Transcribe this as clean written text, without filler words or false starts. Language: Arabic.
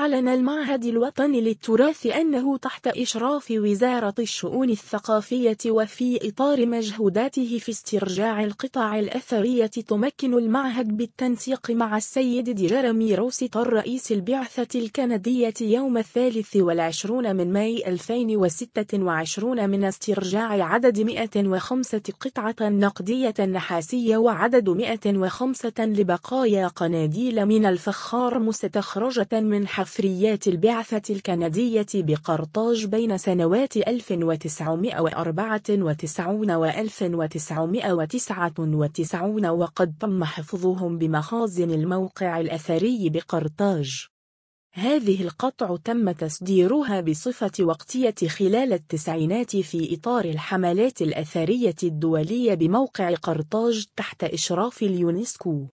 أعلن المعهد الوطني للتراث أنه تحت إشراف وزارة الشؤون الثقافية وفي إطار مجهوداته في استرجاع القطع الأثرية، تمكن المعهد بالتنسيق مع السيد جيرمي روسيتر رئيس البعثة الكندية يوم 23 من ماي 2026 من استرجاع عدد 105 قطعة نقدية نحاسية وعدد 105 لبقايا قناديل من الفخار مستخرجة من حفريات البعثة الكندية بقرطاج بين سنوات 1994 و 1999، وقد تم حفظهم بمخازن الموقع الأثري بقرطاج. هذه القطع تم تصديرها بصفة وقتية خلال التسعينات في إطار الحملات الأثرية الدولية بموقع قرطاج تحت إشراف اليونسكو.